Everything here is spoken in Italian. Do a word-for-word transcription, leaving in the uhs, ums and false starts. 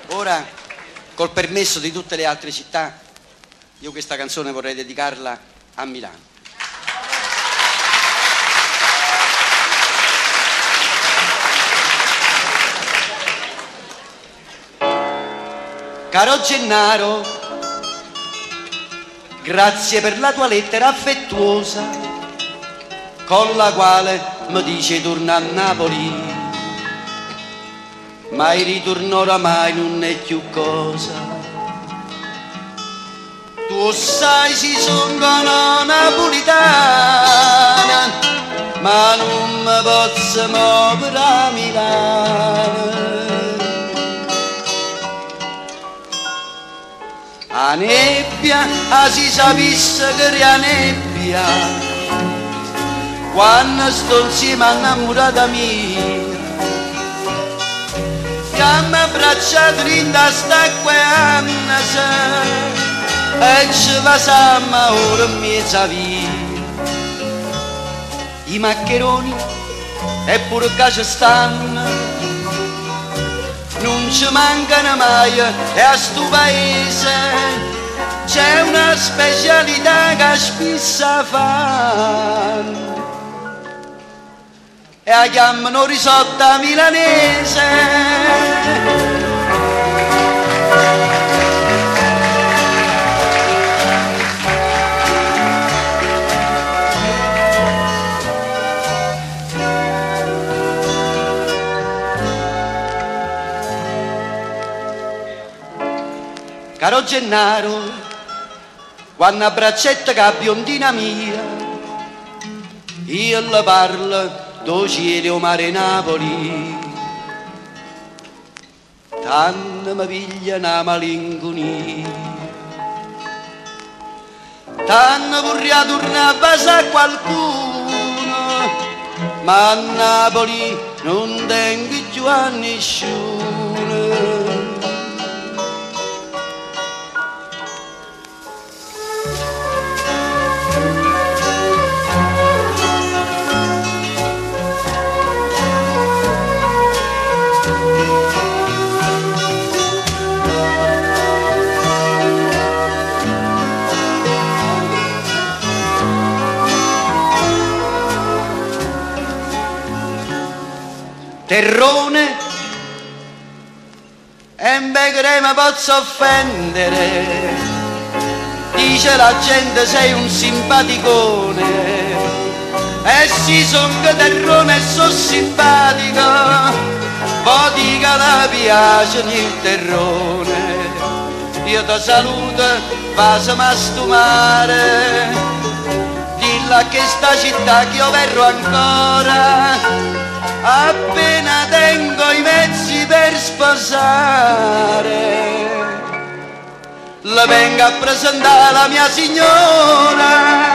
Ora, col permesso di tutte le altre città, io questa canzone vorrei dedicarla a Milano. Caro Gennaro, grazie per la tua lettera affettuosa, con la quale mi dice torna a Napoli, ma il ritorno oramai non è più cosa. Tu sai si sono napolitana, ma non mi posso muovere a Milano. A nebbia, a si sapesse che era nebbia, quando sto insieme innamorata mia, che mi ha abbracciato in quest'acqua e anni e ci passiamo ora in mezza via. I maccheroni e pure che ci stanno non ci mancano mai, e a sto paese c'è una specialità che spissa fanno e la chiamano risotta milanese. Caro Gennaro, quando abbraccetta che biondina mia, io le parlo do cielo o mare Napoli, tanto mi piglia una malinconia, tanto vorrei tornare a passare qualcuno, ma a Napoli non tengo più a nessuno. Terrone, e beh che mi posso offendere, dice la gente sei un simpaticone, e sì son che terrone e so simpatico, poi dica la piace il terrone, io ti saluto, fasami a stumare, dilla che sta città che io verrò ancora, appena tengo i mezzi per sposare, le vengo a presentare la mia signora.